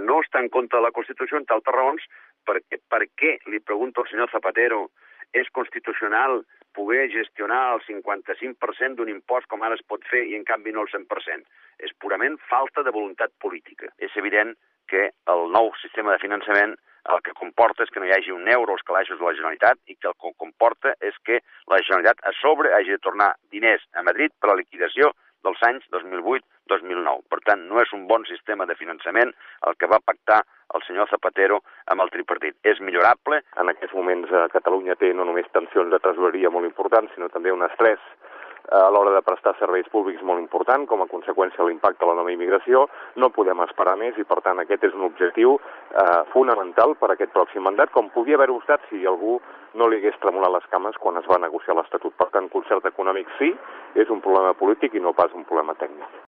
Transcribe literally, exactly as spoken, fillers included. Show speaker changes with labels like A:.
A: no està en contra de la Constitució, entre altres raons, perquè per què, li pregunto al senyor Zapatero, és constitucional poder gestionar el cinquanta-cinc per cent d'un impost com ara es pot fer i en canvi no el cent per cent? És purament falta de voluntat política. És evident que el nou sistema de finançament el que comporta és que no hi hagi un euro als calaixos de la Generalitat i que el que comporta és que la Generalitat a sobre hagi de tornar diners a Madrid per a la liquidació dels anys dos mil vuit dos mil nou. Per tant, no és un bon sistema de finançament el que va pactar el senyor Zapatero amb el tripartit. És millorable.
B: En aquests moments Catalunya té no només tensions de tresoreria molt importants, sinó també un estrès a l'hora de prestar serveis públics molt important, com a conseqüència de l'impacte de la nova immigració. No podem esperar més i, per tant, aquest és un objectiu eh, fonamental per a aquest pròxim mandat, com podia haver-ho estat si algú no li hagués tremolat les cames quan es va negociar l'Estatut. Per tant, concert econòmic sí, és un problema polític i no pas un problema tècnic.